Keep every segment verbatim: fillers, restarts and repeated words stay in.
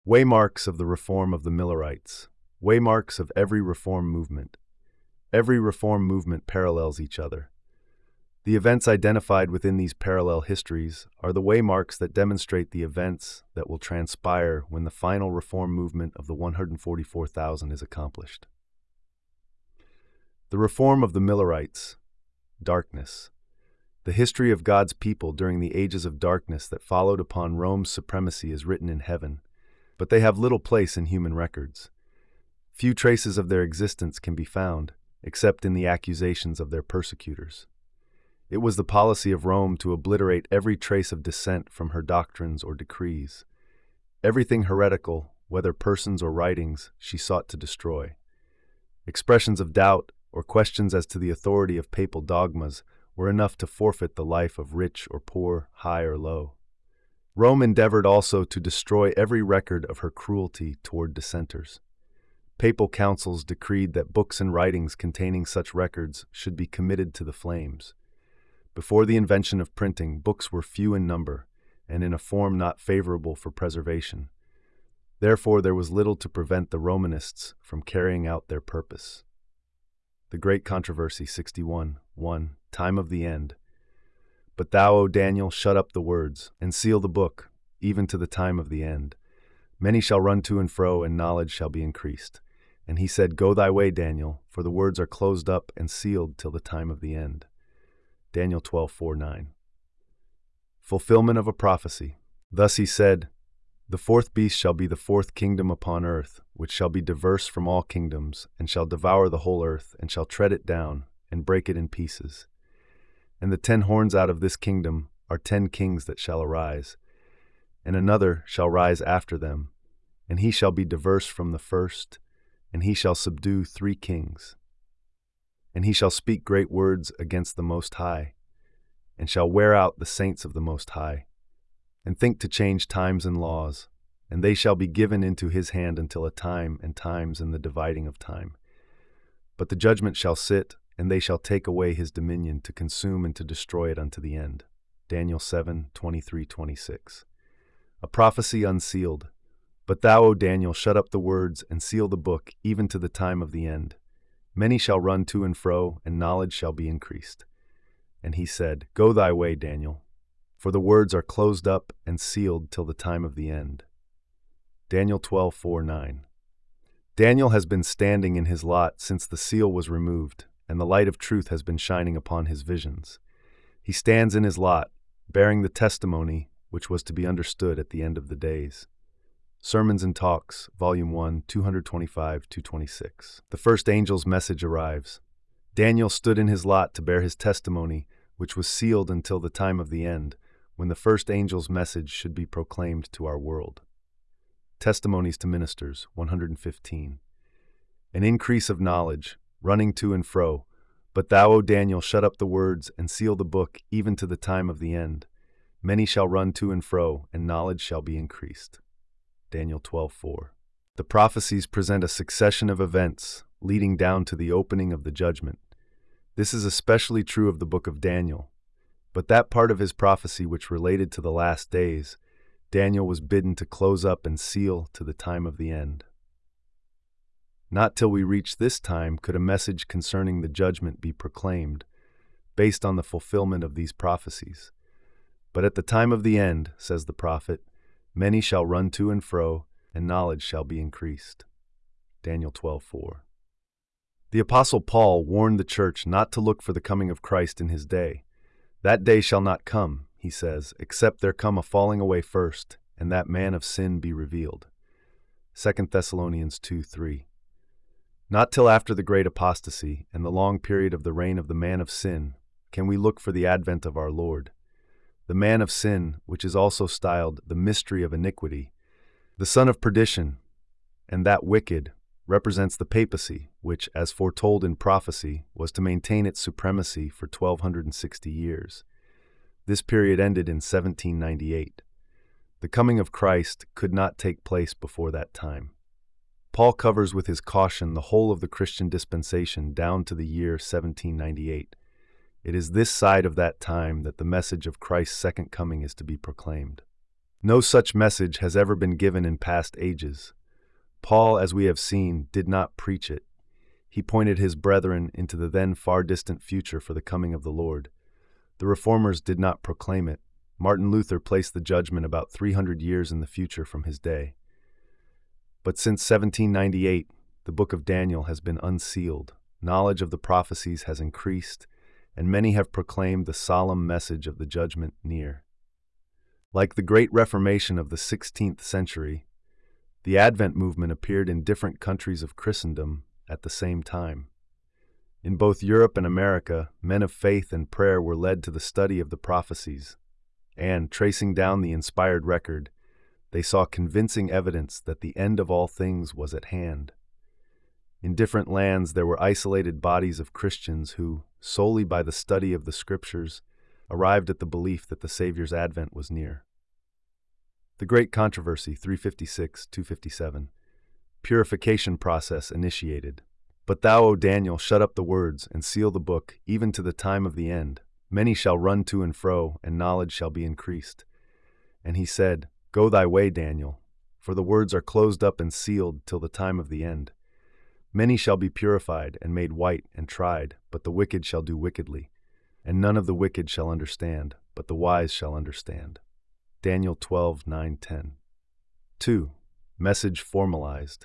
Waymarks of the Reform of the Millerites. Waymarks of every reform movement. Every reform movement parallels each other. The events identified within these parallel histories are the waymarks that demonstrate the events that will transpire when the final reform movement of the one hundred forty-four thousand is accomplished. The Reform of the Millerites. Darkness. The history of God's people during the ages of darkness that followed upon Rome's supremacy is written in heaven, but they have little place in human records. Few traces of their existence can be found, except in the accusations of their persecutors. It was the policy of Rome to obliterate every trace of dissent from her doctrines or decrees. Everything heretical, whether persons or writings, she sought to destroy. Expressions of doubt or questions as to the authority of papal dogmas were enough to forfeit the life of rich or poor, high or low. Rome endeavored also to destroy every record of her cruelty toward dissenters. Papal councils decreed that books and writings containing such records should be committed to the flames. Before the invention of printing, books were few in number, and in a form not favorable for preservation. Therefore, there was little to prevent the Romanists from carrying out their purpose. The Great Controversy sixty-one, one. Time of the End. But thou, O Daniel, shut up the words, and seal the book, even to the time of the end. Many shall run to and fro, and knowledge shall be increased. And he said, Go thy way, Daniel, for the words are closed up and sealed till the time of the end. Daniel twelve, four, nine. Fulfillment of a prophecy. Thus he said, The fourth beast shall be the fourth kingdom upon earth, which shall be diverse from all kingdoms, and shall devour the whole earth, and shall tread it down, and break it in pieces. And the ten horns out of this kingdom are ten kings that shall arise, and another shall rise after them, and he shall be diverse from the first, and he shall subdue three kings. And he shall speak great words against the Most High, and shall wear out the saints of the Most High, and think to change times and laws, and they shall be given into his hand until a time and times and the dividing of time. But the judgment shall sit, and they shall take away his dominion to consume and to destroy it unto the end. Daniel seven, twenty-three, twenty-six. A prophecy unsealed. But thou, O Daniel, shut up the words and seal the book, even to the time of the end. Many shall run to and fro, and knowledge shall be increased. And he said, Go thy way, Daniel, for the words are closed up and sealed till the time of the end. Daniel twelve, four, nine. Daniel has been standing in his lot since the seal was removed, and the light of truth has been shining upon his visions. He stands in his lot, bearing the testimony which was to be understood at the end of the days. Sermons and Talks, Volume one, two twenty-five to twenty-six. The first angel's message arrives. Daniel stood in his lot to bear his testimony, which was sealed until the time of the end, when the first angel's message should be proclaimed to our world. Testimonies to Ministers, one hundred fifteen. An increase of knowledge, running to and fro. But thou, O Daniel, shut up the words and seal the book, even to the time of the end. Many shall run to and fro, and knowledge shall be increased. Daniel twelve, four. The prophecies present a succession of events, leading down to the opening of the judgment. This is especially true of the book of Daniel. But that part of his prophecy which related to the last days, Daniel was bidden to close up and seal to the time of the end. Not till we reach this time could a message concerning the judgment be proclaimed, based on the fulfillment of these prophecies. But at the time of the end, says the prophet, many shall run to and fro, and knowledge shall be increased. Daniel twelve, four. The Apostle Paul warned the church not to look for the coming of Christ in his day. That day shall not come, he says, except there come a falling away first, and that man of sin be revealed. Second Thessalonians two, three. Not till after the great apostasy and the long period of the reign of the man of sin can we look for the advent of our Lord. The man of sin, which is also styled the mystery of iniquity, the son of perdition, and that wicked, represents the papacy, which, as foretold in prophecy, was to maintain its supremacy for twelve sixty years. This period ended in seventeen ninety-eight. The coming of Christ could not take place before that time. Paul covers with his caution the whole of the Christian dispensation down to the year seventeen ninety-eight. It is this side of that time that the message of Christ's second coming is to be proclaimed. No such message has ever been given in past ages. Paul, as we have seen, did not preach it. He pointed his brethren into the then far distant future for the coming of the Lord. The Reformers did not proclaim it. Martin Luther placed the judgment about three hundred years in the future from his day. But since seventeen ninety-eight, the book of Daniel has been unsealed, knowledge of the prophecies has increased, and many have proclaimed the solemn message of the judgment near. Like the Great Reformation of the sixteenth century, the Advent movement appeared in different countries of Christendom at the same time. In both Europe and America, men of faith and prayer were led to the study of the prophecies, and, tracing down the inspired record, they saw convincing evidence that the end of all things was at hand. In different lands there were isolated bodies of Christians who, solely by the study of the Scriptures, arrived at the belief that the Savior's advent was near. The Great Controversy, three fifty-six to two fifty-seven. Purification process initiated. But thou, O Daniel, shut up the words, and seal the book, even to the time of the end. Many shall run to and fro, and knowledge shall be increased. And he said, Go thy way, Daniel, for the words are closed up and sealed till the time of the end. Many shall be purified, and made white, and tried, but the wicked shall do wickedly. And none of the wicked shall understand, but the wise shall understand. Daniel twelve, nine, ten. two. Message formalized.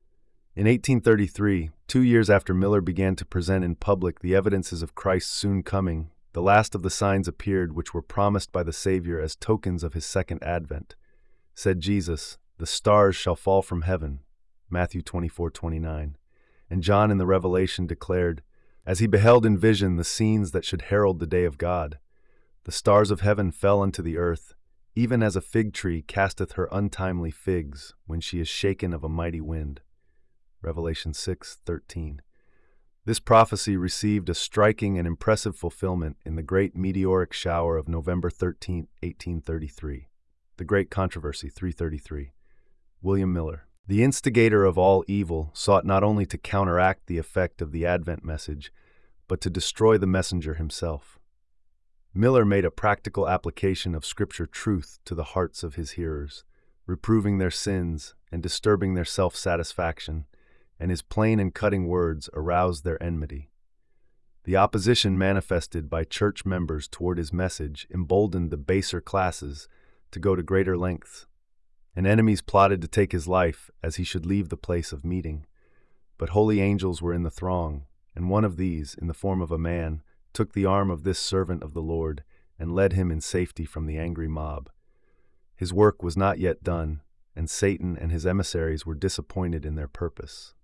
In eighteen thirty-three, two years after Miller began to present in public the evidences of Christ's soon coming, the last of the signs appeared which were promised by the Savior as tokens of his second advent. Said Jesus, The stars shall fall from heaven, Matthew twenty-four, twenty-nine. And John in the Revelation declared, As he beheld in vision the scenes that should herald the day of God, the stars of heaven fell unto the earth, even as a fig tree casteth her untimely figs when she is shaken of a mighty wind. Revelation six, thirteen. This prophecy received a striking and impressive fulfillment in the great meteoric shower of November thirteenth, eighteen thirty-three. The Great Controversy, three thirty-three. William Miller. The instigator of all evil sought not only to counteract the effect of the Advent message, but to destroy the messenger himself. Miller made a practical application of Scripture truth to the hearts of his hearers, reproving their sins and disturbing their self-satisfaction, and his plain and cutting words aroused their enmity. The opposition manifested by church members toward his message emboldened the baser classes to go to greater lengths, and enemies plotted to take his life as he should leave the place of meeting. But holy angels were in the throng, and one of these, in the form of a man, took the arm of this servant of the Lord and led him in safety from the angry mob. His work was not yet done, and Satan and his emissaries were disappointed in their purpose.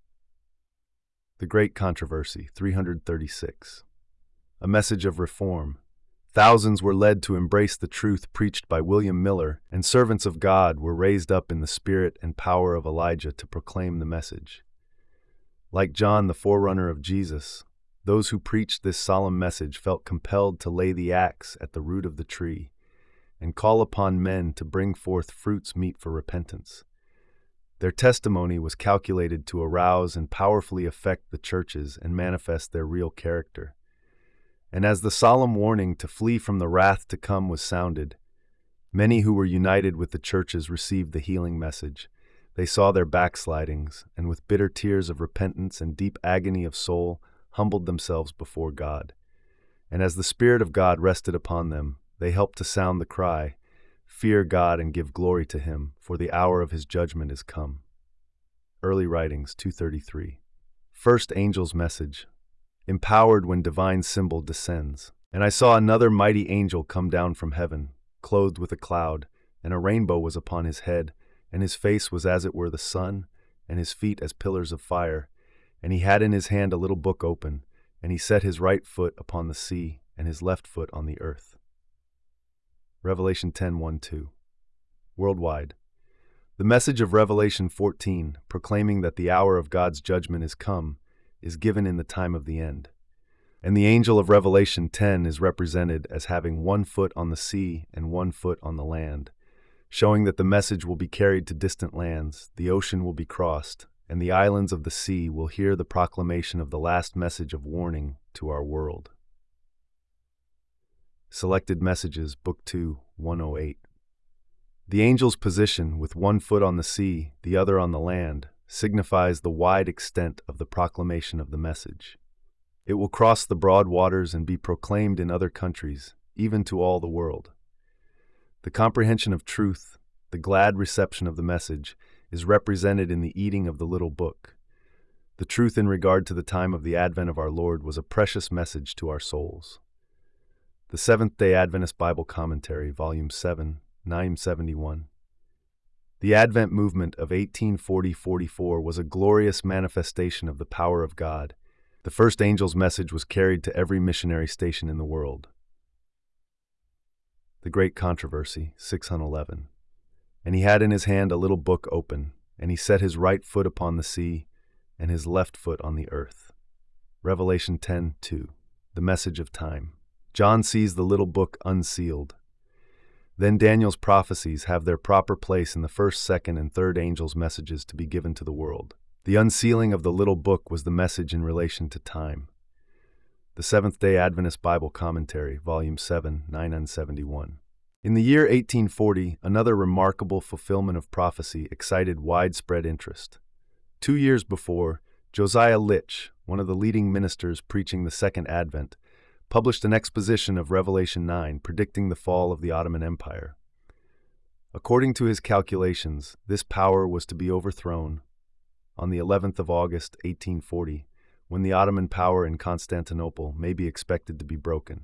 The Great Controversy, three thirty-six. A message of reform. Thousands were led to embrace the truth preached by William Miller, and servants of God were raised up in the spirit and power of Elijah to proclaim the message. Like John, the forerunner of Jesus, those who preached this solemn message felt compelled to lay the axe at the root of the tree and call upon men to bring forth fruits meet for repentance. Their testimony was calculated to arouse and powerfully affect the churches and manifest their real character. And as the solemn warning to flee from the wrath to come was sounded, many who were united with the churches received the healing message. They saw their backslidings, and with bitter tears of repentance and deep agony of soul, humbled themselves before God. And as the Spirit of God rested upon them, they helped to sound the cry, Fear God and give glory to Him, for the hour of His judgment is come. Early Writings, two thirty-three. First angel's message. Empowered when divine symbol descends. And I saw another mighty angel come down from heaven, clothed with a cloud, and a rainbow was upon his head, and his face was as it were the sun, and his feet as pillars of fire. And he had in his hand a little book open, and he set his right foot upon the sea, and his left foot on the earth. Revelation ten, one, two. Worldwide. The message of Revelation fourteen, proclaiming that the hour of God's judgment is come, is given in the time of the end. And the angel of Revelation ten is represented as having one foot on the sea and one foot on the land, showing that the message will be carried to distant lands, the ocean will be crossed, and the islands of the sea will hear the proclamation of the last message of warning to our world. Selected Messages, Book two, one oh eight. The angel's position, with one foot on the sea, the other on the land, signifies the wide extent of the proclamation of the message. It will cross the broad waters and be proclaimed in other countries, even to all the world. The comprehension of truth, the glad reception of the message, is represented in the eating of the little book. The truth in regard to the time of the advent of our Lord was a precious message to our souls. The Seventh-day Adventist Bible Commentary, Volume seven, nine seventy-one. The Advent movement of eighteen forty to forty-four was a glorious manifestation of the power of God. The first angel's message was carried to every missionary station in the world. The Great Controversy, six eleven. And he had in his hand a little book open, and he set his right foot upon the sea, and his left foot on the earth. Revelation ten two. The Message of Time. John sees the little book unsealed. Then Daniel's prophecies have their proper place in the first, second, and third angels' messages to be given to the world. The unsealing of the little book was the message in relation to time. The Seventh-day Adventist Bible Commentary, Volume seven, nine seventy-one. In the year eighteen forty, another remarkable fulfillment of prophecy excited widespread interest. Two years before, Josiah Litch, one of the leading ministers preaching the Second Advent, published an exposition of Revelation nine predicting the fall of the Ottoman Empire. According to his calculations, this power was to be overthrown on the eleventh of August, eighteen forty, when the Ottoman power in Constantinople may be expected to be broken.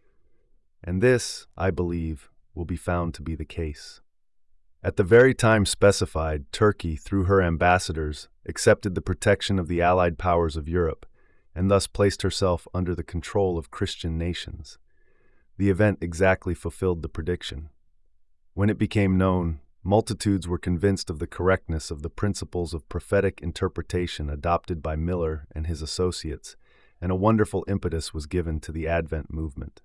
And this, I believe, will be found to be the case. At the very time specified, Turkey, through her ambassadors, accepted the protection of the Allied powers of Europe, and thus placed herself under the control of Christian nations. The event exactly fulfilled the prediction. When it became known, multitudes were convinced of the correctness of the principles of prophetic interpretation adopted by Miller and his associates, and a wonderful impetus was given to the Advent movement.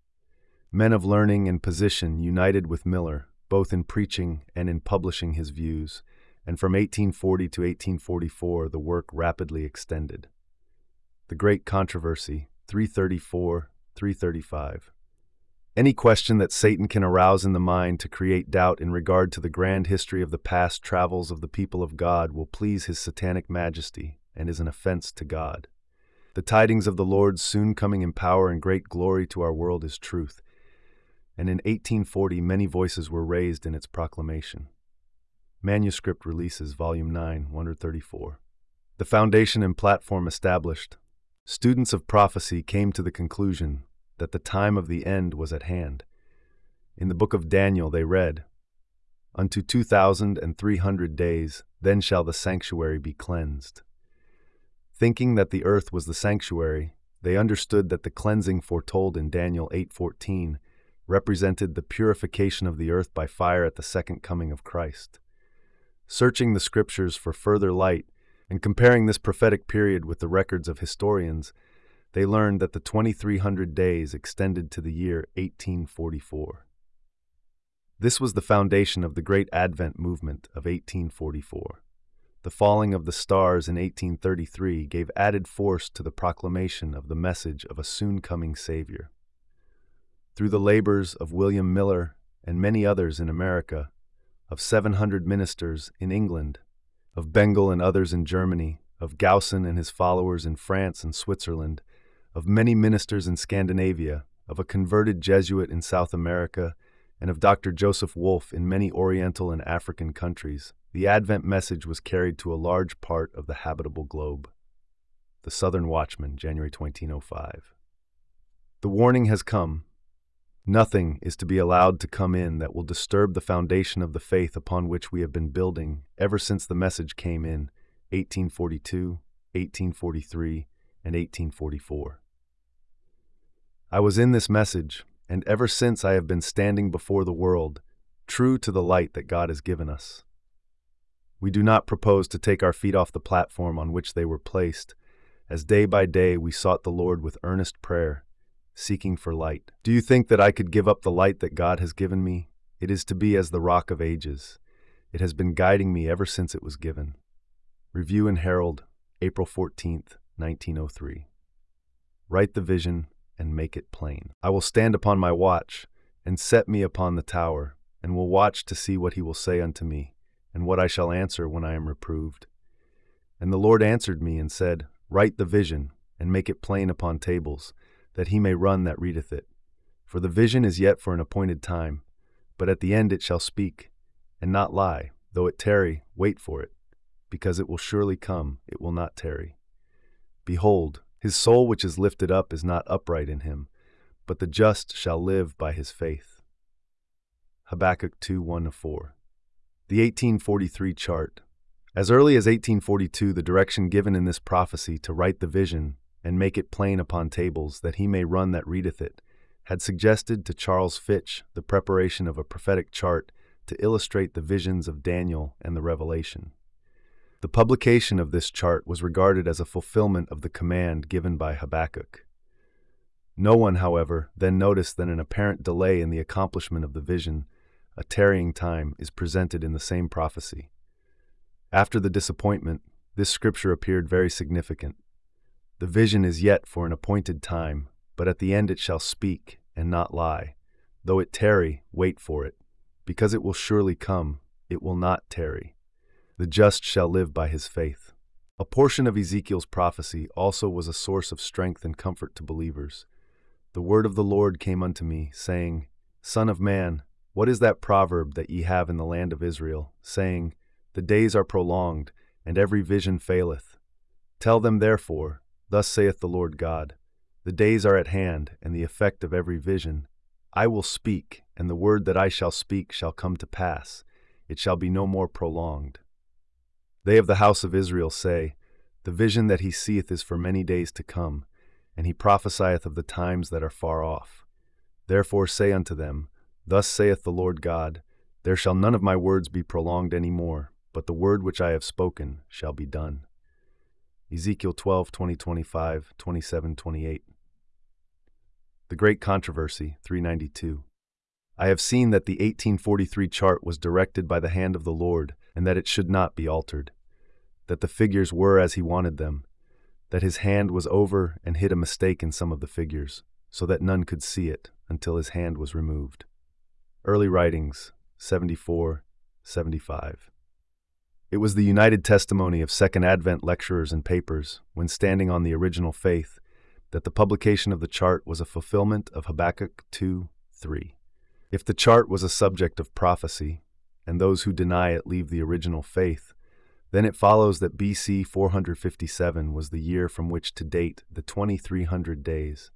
Men of learning and position united with Miller, both in preaching and in publishing his views, and from eighteen forty to eighteen forty-four the work rapidly extended. The Great Controversy, three thirty-four to three thirty-five. Any question that Satan can arouse in the mind to create doubt in regard to the grand history of the past travels of the people of God will please his satanic majesty and is an offense to God. The tidings of the Lord's soon coming in power and great glory to our world is truth, and in eighteen forty many voices were raised in its proclamation. Manuscript Releases, Volume nine, one thirty-four. The foundation and platform established, students of prophecy came to the conclusion that the time of the end was at hand. In the book of Daniel they read, "Unto two thousand and three hundred days, then shall the sanctuary be cleansed." Thinking that the earth was the sanctuary, they understood that the cleansing foretold in Daniel eight fourteen represented the purification of the earth by fire at the second coming of Christ. Searching the scriptures for further light and comparing this prophetic period with the records of historians, they learned that the twenty-three hundred days extended to the year eighteen forty-four. This was the foundation of the Great Advent movement of eighteen forty-four. The falling of the stars in eighteen thirty-three gave added force to the proclamation of the message of a soon-coming Savior. Through the labors of William Miller and many others in America, of seven hundred ministers in England, of Bengel and others in Germany, of Gaussen and his followers in France and Switzerland, of many ministers in Scandinavia, of a converted Jesuit in South America, and of Doctor Joseph Wolf in many Oriental and African countries, the Advent message was carried to a large part of the habitable globe. The Southern Watchman, January twenty oh five. The warning has come. Nothing is to be allowed to come in that will disturb the foundation of the faith upon which we have been building ever since the message came in eighteen forty-two, eighteen forty-three, and eighteen forty-four. I was in this message, and ever since I have been standing before the world, true to the light that God has given us. We do not propose to take our feet off the platform on which they were placed, as day by day we sought the Lord with earnest prayer, seeking for light. Do you think that I could give up the light that God has given me? It is to be as the Rock of Ages. It has been guiding me ever since it was given. Review and Herald, April fourteenth, nineteen oh three. Write the vision and make it plain. I will stand upon my watch and set me upon the tower, and will watch to see what he will say unto me, and what I shall answer when I am reproved. And the Lord answered me and said, Write the vision, and make it plain upon tables, that he may run that readeth it. For the vision is yet for an appointed time, but at the end it shall speak, and not lie. Though it tarry, wait for it, because it will surely come, it will not tarry. Behold, his soul which is lifted up is not upright in him, but the just shall live by his faith. Habakkuk two one to four. The eighteen forty-three chart. As early as eighteen forty-two, the direction given in this prophecy to write the vision and make it plain upon tables, that he may run that readeth it, had suggested to Charles Fitch the preparation of a prophetic chart to illustrate the visions of Daniel and the Revelation. The publication of this chart was regarded as a fulfillment of the command given by Habakkuk. No one, however, then noticed that an apparent delay in the accomplishment of the vision, a tarrying time, is presented in the same prophecy. After the disappointment, this scripture appeared very significant. The vision is yet for an appointed time, but at the end it shall speak, and not lie. Though it tarry, wait for it, because it will surely come, it will not tarry. The just shall live by his faith. A portion of Ezekiel's prophecy also was a source of strength and comfort to believers. The word of the Lord came unto me, saying, Son of man, what is that proverb that ye have in the land of Israel, saying, The days are prolonged, and every vision faileth? Tell them therefore, Thus saith the Lord God, The days are at hand, and the effect of every vision. I will speak, and the word that I shall speak shall come to pass. It shall be no more prolonged. They of the house of Israel say, The vision that he seeth is for many days to come, and he prophesieth of the times that are far off. Therefore say unto them, Thus saith the Lord God, There shall none of my words be prolonged any more, but the word which I have spoken shall be done. Ezekiel twelve, twenty, twenty-five, twenty-seven, twenty-eight. The Great Controversy, three ninety-two. I have seen that the eighteen forty-three chart was directed by the hand of the Lord, and that it should not be altered, that the figures were as he wanted them, that his hand was over and hid a mistake in some of the figures, so that none could see it until his hand was removed. Early Writings, seventy-four, seventy-five. It was the united testimony of Second Advent lecturers and papers, when standing on the original faith, that the publication of the chart was a fulfillment of Habakkuk two three. If the chart was a subject of prophecy, and those who deny it leave the original faith, then it follows that B C four fifty-seven was the year from which to date the twenty-three hundred days.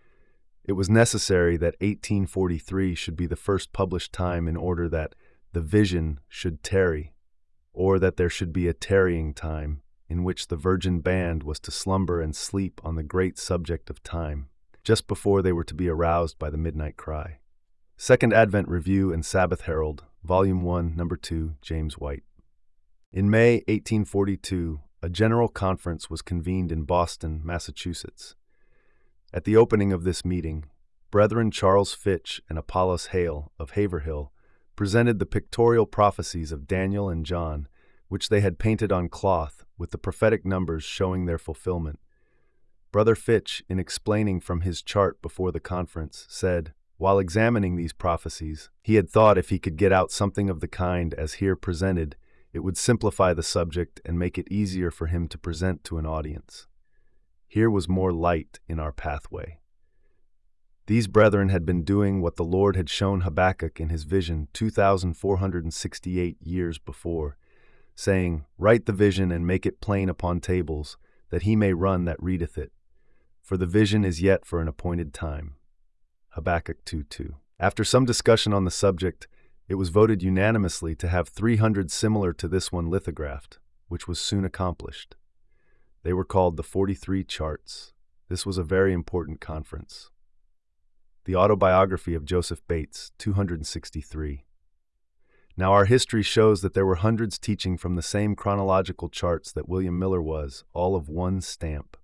It was necessary that eighteen forty-three should be the first published time in order that the vision should tarry, or that there should be a tarrying time in which the virgin band was to slumber and sleep on the great subject of time, just before they were to be aroused by the midnight cry. Second Advent Review and Sabbath Herald, Volume one, Number two, James White. In May eighteen forty-two, a general conference was convened in Boston, Massachusetts. At the opening of this meeting, Brethren Charles Fitch and Apollos Hale of Haverhill presented the pictorial prophecies of Daniel and John, which they had painted on cloth, with the prophetic numbers showing their fulfillment. Brother Fitch, in explaining from his chart before the conference, said, while examining these prophecies, he had thought if he could get out something of the kind as here presented, it would simplify the subject and make it easier for him to present to an audience. Here was more light in our pathway. These brethren had been doing what the Lord had shown Habakkuk in his vision two thousand four hundred sixty-eight years before, saying, Write the vision and make it plain upon tables, that he may run that readeth it. For the vision is yet for an appointed time. Habakkuk two two. After some discussion on the subject, it was voted unanimously to have three hundred similar to this one lithographed, which was soon accomplished. They were called the forty-three charts. This was a very important conference. The Autobiography of Joseph Bates, two hundred sixty-three. Now our history shows that there were hundreds teaching from the same chronological charts that William Miller was, all of one stamp.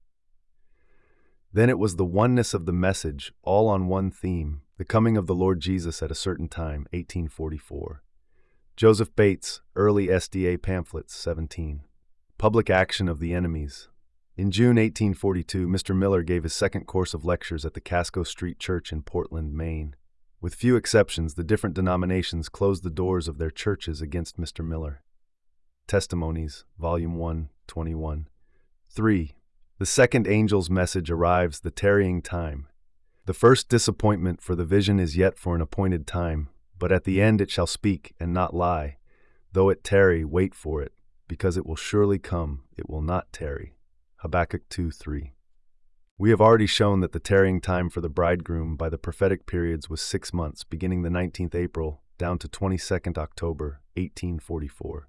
Then it was the oneness of the message, all on one theme, the coming of the Lord Jesus at a certain time, eighteen forty-four. Joseph Bates, Early S D A Pamphlets, seventeen. Public Action of the Enemies. In June eighteen forty-two, Mister Miller gave his second course of lectures at the Casco Street Church in Portland, Maine. With few exceptions, the different denominations closed the doors of their churches against Mister Miller. Testimonies, Volume one, twenty-one. three. The second angel's message arrives, the tarrying time. The first disappointment, for the vision is yet for an appointed time, but at the end it shall speak and not lie. Though it tarry, wait for it, because it will surely come, it will not tarry. Habakkuk two, three. We have already shown that the tarrying time for the bridegroom by the prophetic periods was six months, beginning the nineteenth of April down to twenty-second of October, eighteen forty-four.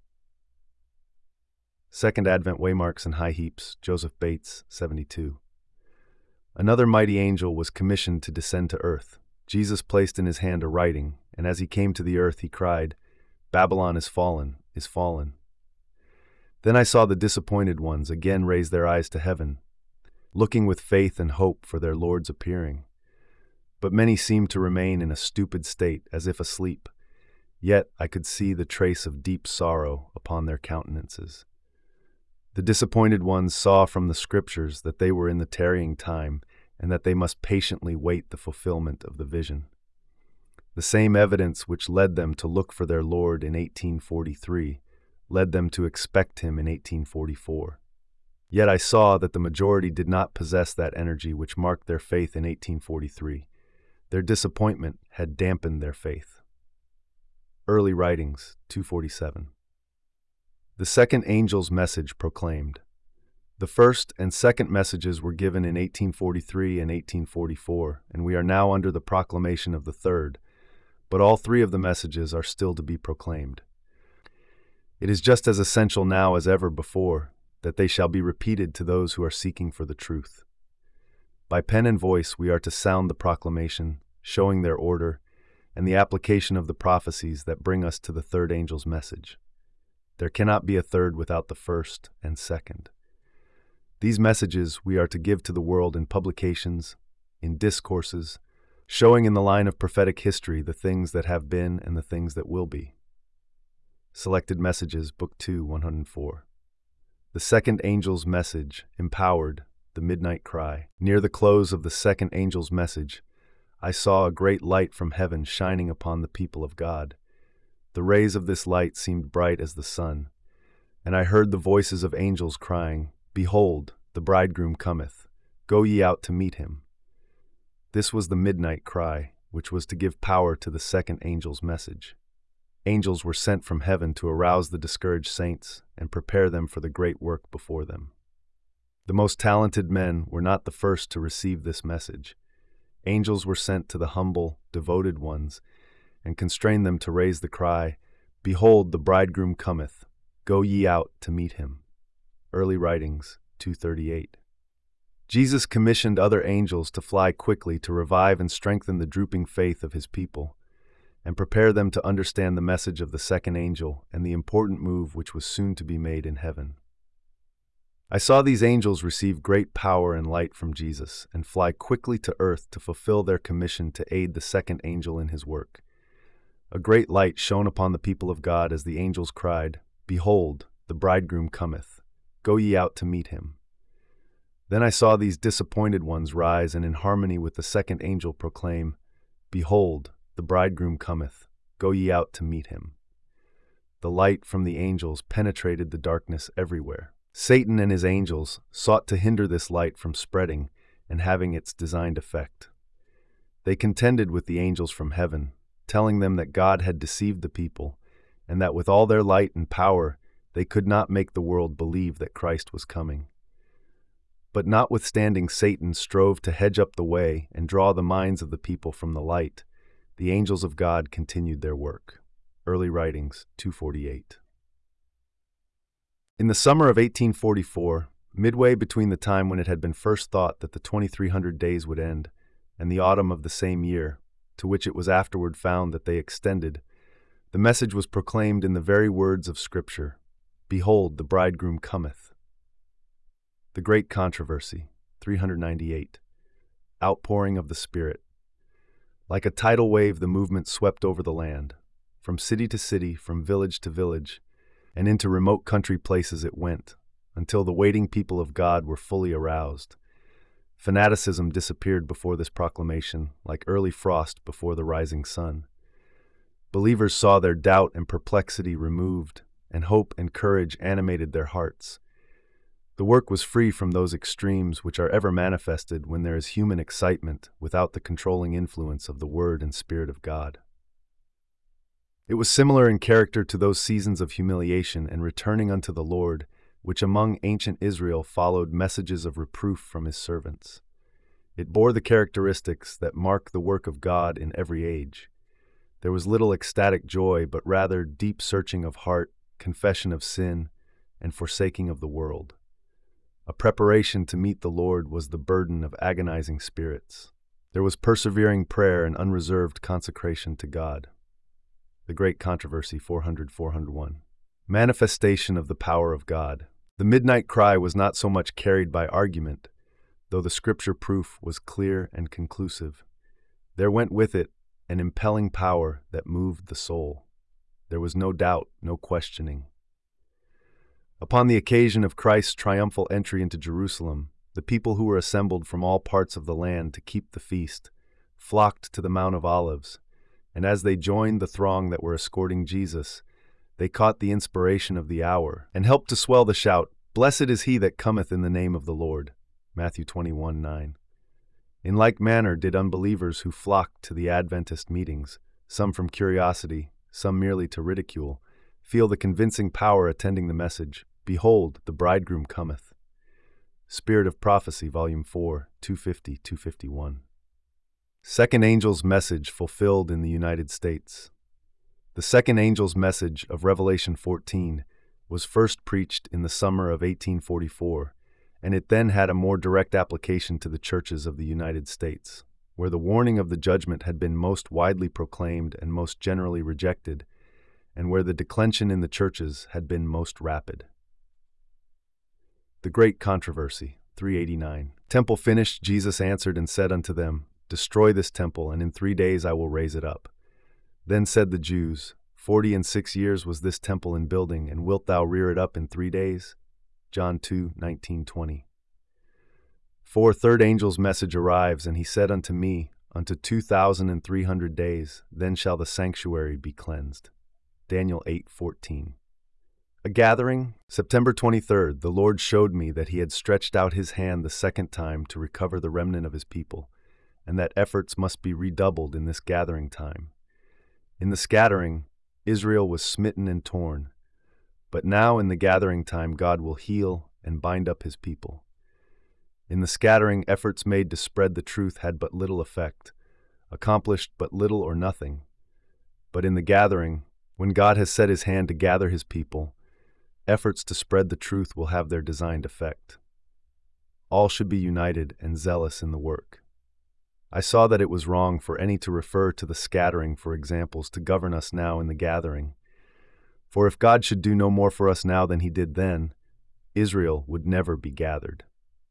Second Advent Waymarks and High Heaps, Joseph Bates, seventy-two. Another mighty angel was commissioned to descend to earth. Jesus placed in his hand a writing, and as he came to the earth he cried, "Babylon is fallen, is fallen." Then I saw the disappointed ones again raise their eyes to heaven, looking with faith and hope for their Lord's appearing. But many seemed to remain in a stupid state, as if asleep. Yet I could see the trace of deep sorrow upon their countenances. The disappointed ones saw from the Scriptures that they were in the tarrying time, and that they must patiently wait the fulfillment of the vision. The same evidence which led them to look for their Lord in eighteen forty-three led them to expect him in eighteen forty-four. Yet I saw that the majority did not possess that energy which marked their faith in eighteen forty-three. Their disappointment had dampened their faith. Early Writings, two forty-seven. The second angel's message proclaimed. The first and second messages were given in eighteen forty-three and eighteen forty-four, and we are now under the proclamation of the third, but all three of the messages are still to be proclaimed. It is just as essential now as ever before that they shall be repeated to those who are seeking for the truth. By pen and voice we are to sound the proclamation, showing their order, and the application of the prophecies that bring us to the third angel's message. There cannot be a third without the first and second. These messages we are to give to the world in publications, in discourses, showing in the line of prophetic history the things that have been and the things that will be. Selected Messages, Book two, one hundred four. The second angel's message, empowered, the midnight cry. Near the close of the second angel's message, I saw a great light from heaven shining upon the people of God. The rays of this light seemed bright as the sun, and I heard the voices of angels crying, "Behold, the bridegroom cometh. Go ye out to meet him." This was the midnight cry, which was to give power to the second angel's message. Angels were sent from heaven to arouse the discouraged saints and prepare them for the great work before them. The most talented men were not the first to receive this message. Angels were sent to the humble, devoted ones, and constrained them to raise the cry, "Behold, the bridegroom cometh. Go ye out to meet him." Early Writings, two thirty-eight. Jesus commissioned other angels to fly quickly to revive and strengthen the drooping faith of his people, and prepare them to understand the message of the second angel and the important move which was soon to be made in heaven. I saw these angels receive great power and light from Jesus and fly quickly to earth to fulfill their commission to aid the second angel in his work. A great light shone upon the people of God as the angels cried, "Behold, the bridegroom cometh. Go ye out to meet him." Then I saw these disappointed ones rise and in harmony with the second angel proclaim, "Behold, the bridegroom cometh. Go ye out to meet him." The light from the angels penetrated the darkness everywhere. Satan and his angels sought to hinder this light from spreading and having its designed effect. They contended with the angels from heaven, telling them that God had deceived the people, and that with all their light and power they could not make the world believe that Christ was coming. But notwithstanding Satan strove to hedge up the way and draw the minds of the people from the light, the angels of God continued their work. Early Writings, two forty-eight. In the summer of eighteen forty-four, midway between the time when it had been first thought that the twenty-three hundred days would end, and the autumn of the same year, to which it was afterward found that they extended, the message was proclaimed in the very words of Scripture, "Behold, the bridegroom cometh." The Great Controversy, three ninety-eight. Outpouring of the Spirit. Like a tidal wave, the movement swept over the land. From city to city, from village to village, and into remote country places it went, until the waiting people of God were fully aroused. Fanaticism disappeared before this proclamation, like early frost before the rising sun. Believers saw their doubt and perplexity removed, and hope and courage animated their hearts. The work was free from those extremes which are ever manifested when there is human excitement without the controlling influence of the Word and Spirit of God. It was similar in character to those seasons of humiliation and returning unto the Lord, which among ancient Israel followed messages of reproof from his servants. It bore the characteristics that mark the work of God in every age. There was little ecstatic joy, but rather deep searching of heart, confession of sin, and forsaking of the world. A preparation to meet the Lord was the burden of agonizing spirits. There was persevering prayer and unreserved consecration to God. The Great Controversy, four hundred to four hundred one. Manifestation of the power of God. The midnight cry was not so much carried by argument, though the scripture proof was clear and conclusive. There went with it an impelling power that moved the soul. There was no doubt, no questioning. Upon the occasion of Christ's triumphal entry into Jerusalem, the people who were assembled from all parts of the land to keep the feast flocked to the Mount of Olives, and as they joined the throng that were escorting Jesus, they caught the inspiration of the hour and helped to swell the shout, "Blessed is he that cometh in the name of the Lord." Matthew twenty-one nine. In like manner did unbelievers who flocked to the Adventist meetings, some from curiosity, some merely to ridicule, feel the convincing power attending the message, "Behold, the bridegroom cometh." Spirit of Prophecy, Volume four, two fifty to two fifty-one. Second angel's message fulfilled in the United States. The second angel's message of Revelation fourteen was first preached in the summer of eighteen forty-four, and it then had a more direct application to the churches of the United States, where the warning of the judgment had been most widely proclaimed and most generally rejected, and where the declension in the churches had been most rapid. The Great Controversy, three eighty-nine. Temple finished, Jesus answered and said unto them, Destroy this temple, and in three days I will raise it up. Then said the Jews, Forty and six years was this temple in building, and wilt thou rear it up in three days? John two nineteen to twenty. For third angel's message arrives, and he said unto me, Unto two thousand and three hundred days, then shall the sanctuary be cleansed. Daniel eight fourteen. A gathering, September twenty-third, the Lord showed me that he had stretched out his hand the second time to recover the remnant of his people, and that efforts must be redoubled in this gathering time. In the scattering, Israel was smitten and torn, but now in the gathering time God will heal and bind up his people. In the scattering, efforts made to spread the truth had but little effect, accomplished but little or nothing. But in the gathering, when God has set his hand to gather his people, efforts to spread the truth will have their designed effect. All should be united and zealous in the work. I saw that it was wrong for any to refer to the scattering for examples to govern us now in the gathering. For if God should do no more for us now than he did then, Israel would never be gathered.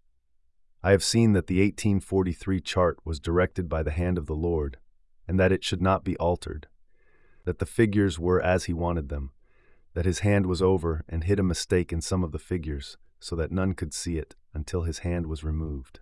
I have seen that the eighteen forty-three chart was directed by the hand of the Lord, and that it should not be altered, that the figures were as he wanted them, that his hand was over and hid a mistake in some of the figures, so that none could see it until his hand was removed.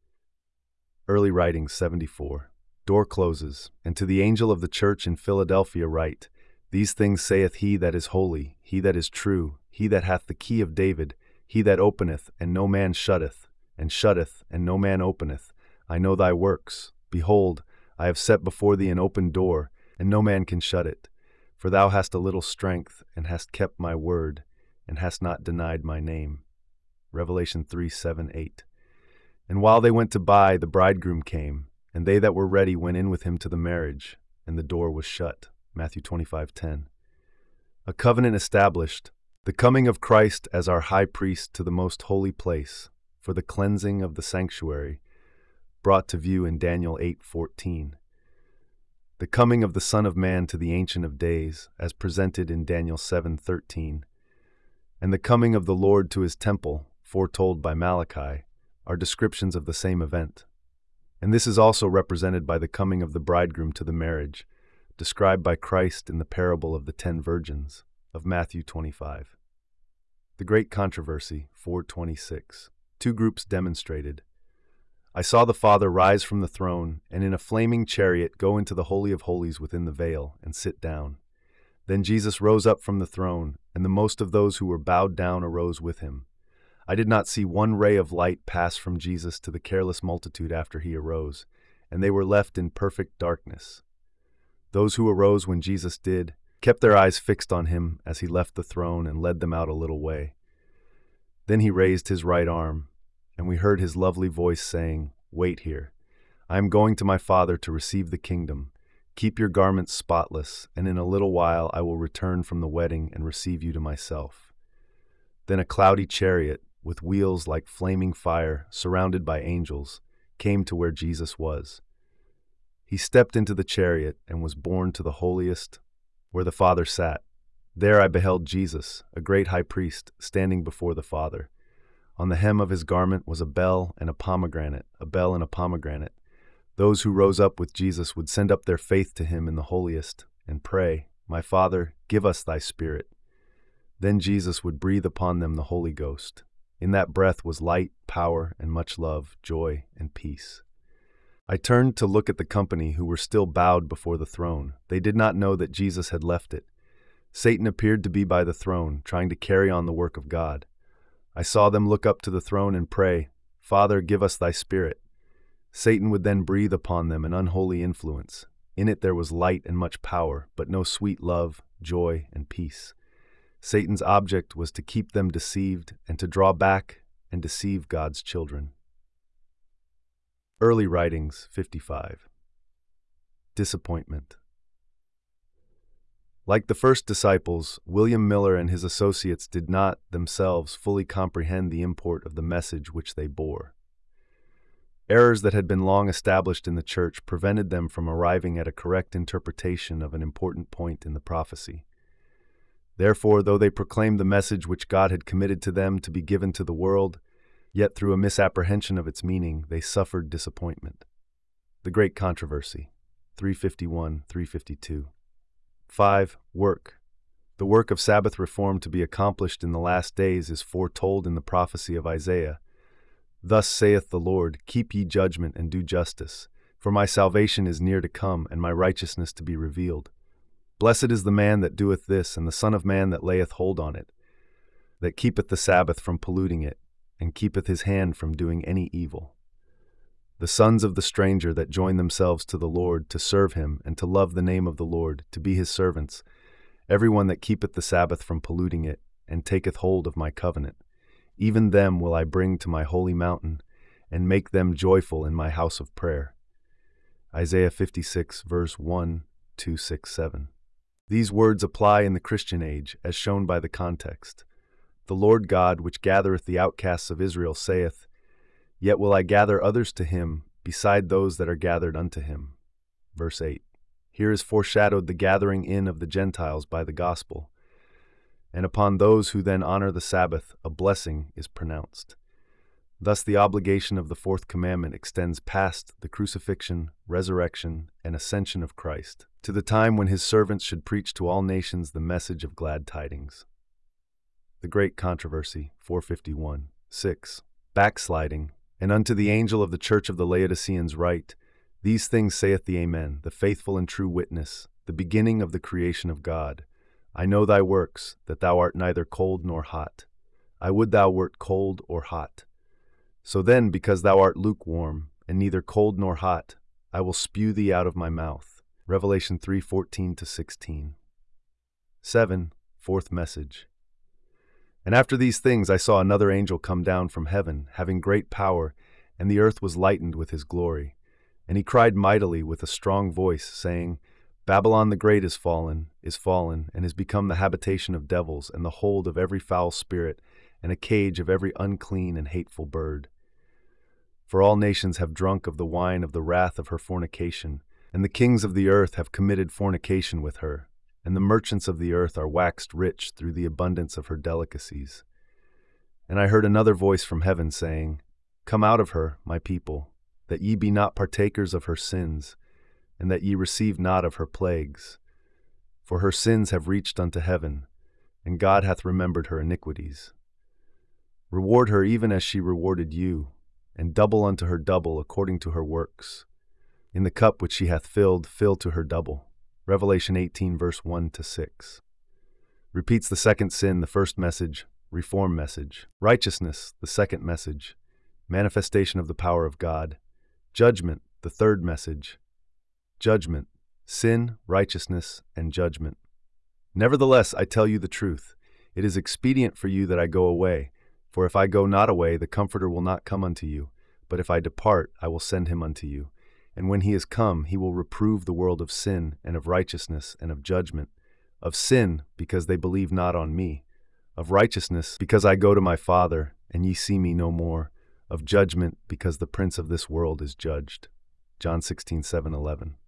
Early Writings seventy-four. Door closes, and to the angel of the church in Philadelphia write, These things saith he that is holy, he that is true, he that hath the key of David, he that openeth, and no man shutteth, and shutteth, and no man openeth. I know thy works. Behold, I have set before thee an open door, and no man can shut it. For thou hast a little strength, and hast kept my word, and hast not denied my name. Revelation three seven eight. And while they went to buy, the bridegroom came, and they that were ready went in with him to the marriage, and the door was shut. Matthew twenty-five ten. A covenant established, the coming of Christ as our high priest to the most holy place, for the cleansing of the sanctuary, brought to view in Daniel eight fourteen. The coming of the Son of Man to the Ancient of Days, as presented in Daniel seven thirteen, and the coming of the Lord to his temple, foretold by Malachi, are descriptions of the same event. And this is also represented by the coming of the bridegroom to the marriage, described by Christ in the parable of the ten virgins of Matthew twenty-five. The Great Controversy, four twenty-six. Two groups demonstrated. I saw the Father rise from the throne, and in a flaming chariot go into the Holy of Holies within the veil, and sit down. Then Jesus rose up from the throne, and the most of those who were bowed down arose with him. I did not see one ray of light pass from Jesus to the careless multitude after he arose, and they were left in perfect darkness. Those who arose when Jesus did kept their eyes fixed on him as he left the throne and led them out a little way. Then he raised his right arm, and we heard his lovely voice saying, "Wait here. I am going to my Father to receive the kingdom. Keep your garments spotless, and in a little while I will return from the wedding and receive you to myself." Then a cloudy chariot, with wheels like flaming fire, surrounded by angels, came to where Jesus was. He stepped into the chariot and was borne to the holiest, where the Father sat. There I beheld Jesus, a great high priest, standing before the Father. On the hem of his garment was a bell and a pomegranate, a bell and a pomegranate. Those who rose up with Jesus would send up their faith to him in the holiest and pray, "My Father, give us thy Spirit." Then Jesus would breathe upon them the Holy Ghost. In that breath was light, power, and much love, joy, and peace. I turned to look at the company who were still bowed before the throne. They did not know that Jesus had left it. Satan appeared to be by the throne, trying to carry on the work of God. I saw them look up to the throne and pray, "Father, give us thy Spirit." Satan would then breathe upon them an unholy influence. In it there was light and much power, but no sweet love, joy, and peace. Satan's object was to keep them deceived and to draw back and deceive God's children. Early Writings fifty-five. Disappointment. Like the first disciples, William Miller and his associates did not, themselves, fully comprehend the import of the message which they bore. Errors that had been long established in the church prevented them from arriving at a correct interpretation of an important point in the prophecy. Therefore, though they proclaimed the message which God had committed to them to be given to the world, yet through a misapprehension of its meaning, they suffered disappointment. The Great Controversy, three fifty-one to three fifty-two. five. Work. The work of Sabbath reform to be accomplished in the last days is foretold in the prophecy of Isaiah. "Thus saith the Lord, keep ye judgment and do justice, for my salvation is near to come, and my righteousness to be revealed. Blessed is the man that doeth this, and the Son of Man that layeth hold on it, that keepeth the Sabbath from polluting it, and keepeth his hand from doing any evil. The sons of the stranger that join themselves to the Lord, to serve him, and to love the name of the Lord, to be his servants, every one that keepeth the Sabbath from polluting it, and taketh hold of my covenant, even them will I bring to my holy mountain, and make them joyful in my house of prayer." Isaiah fifty-six, verse one, two, six, seven. These words apply in the Christian age, as shown by the context. "The Lord God, which gathereth the outcasts of Israel, saith, Yet will I gather others to him, beside those that are gathered unto him." Verse eight. Here is foreshadowed the gathering in of the Gentiles by the gospel. And upon those who then honor the Sabbath, a blessing is pronounced. Thus the obligation of the fourth commandment extends past the crucifixion, resurrection, and ascension of Christ, to the time when his servants should preach to all nations the message of glad tidings. The Great Controversy, four fifty-one. six. Backsliding. "And unto the angel of the church of the Laodiceans write, These things saith the Amen, the faithful and true witness, the beginning of the creation of God. I know thy works, that thou art neither cold nor hot. I would thou wert cold or hot. So then, because thou art lukewarm, and neither cold nor hot, I will spew thee out of my mouth." Revelation three fourteen to sixteen. seven. Fourth message. "And after these things I saw another angel come down from heaven, having great power, and the earth was lightened with his glory. And he cried mightily with a strong voice, saying, Babylon the great is fallen, is fallen, and is become the habitation of devils, and the hold of every foul spirit, and a cage of every unclean and hateful bird. For all nations have drunk of the wine of the wrath of her fornication, and the kings of the earth have committed fornication with her, and the merchants of the earth are waxed rich through the abundance of her delicacies. And I heard another voice from heaven saying, Come out of her, my people, that ye be not partakers of her sins, and that ye receive not of her plagues. For her sins have reached unto heaven, and God hath remembered her iniquities. Reward her even as she rewarded you, and double unto her double according to her works. In the cup which she hath filled, fill to her double. Revelation eighteen, verse one to six. Repeats the second sin, the first message, reform message. Righteousness, the second message, manifestation of the power of God. Judgment, the third message. Judgment, sin, righteousness, and judgment. Nevertheless, I tell you the truth. It is expedient for you that I go away. For if I go not away, the Comforter will not come unto you. But if I depart, I will send him unto you. And when he is come, he will reprove the world of sin, and of righteousness, and of judgment. Of sin, because they believe not on me. Of righteousness, because I go to my Father, and ye see me no more. Of judgment, because the prince of this world is judged. John sixteen, seven, eleven.